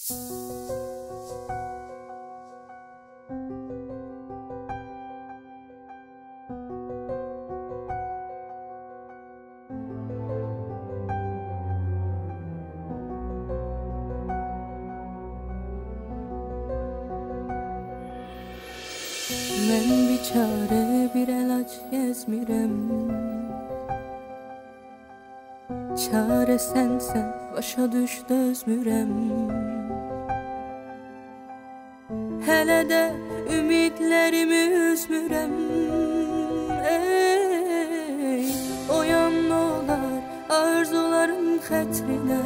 Mən biçare bir əlac gəzmirəm, çare sənsən, başa düş dözmürəm. Hələ də ümidlərimi üzmürəm. Ey, oyan olar arzuların xətrinə,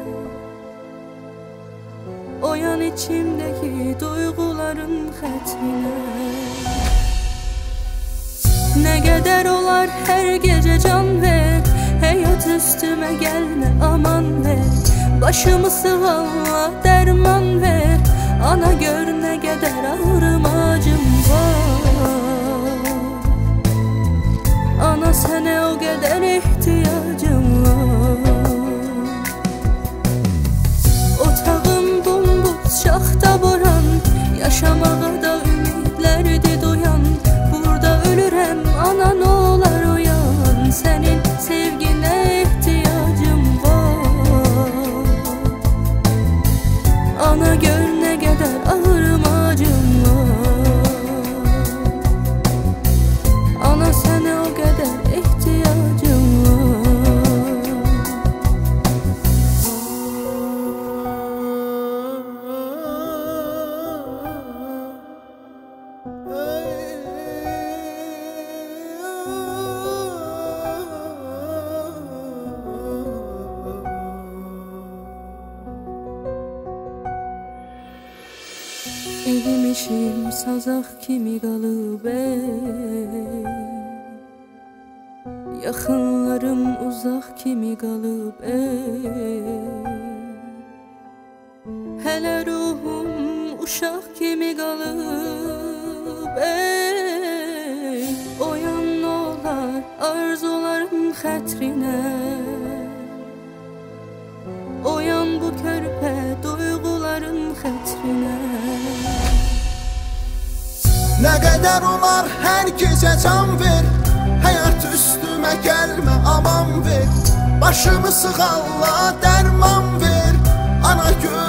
oyan içimdəki duyğuların xətrinə. Nə qədər olar hər gecə can ver, həyat üstümə gəlmə aman ver. Başımı sığalla dərman ver, ana gör nə qədər ağrım acım var. Ana sənə o qədər ehtiyacım var. Otağım bombuz, şaxta boran, yaşamağa da ümidlərdi duyan. Burada ölürəm, ana nə olar uyan, sənin sevginə ehtiyacım var. Ana gör nə qədər ağrım acım var. Ana sənə o qədər ehtiyacım var. Evim işim sazaq kimi qalıb ey, yaxınlarım uzaq kimi qalıb ey. Hələ ruhum uşaq kimi qalıb ey. Oyan olar arzularım xətrinə, oyan bu körpə duyğuların xətrinə. Nə qədər olar hər gecə can ver, həyat üstümə gəlmə aman ver. Başımı sığalla dərman ver, ana gör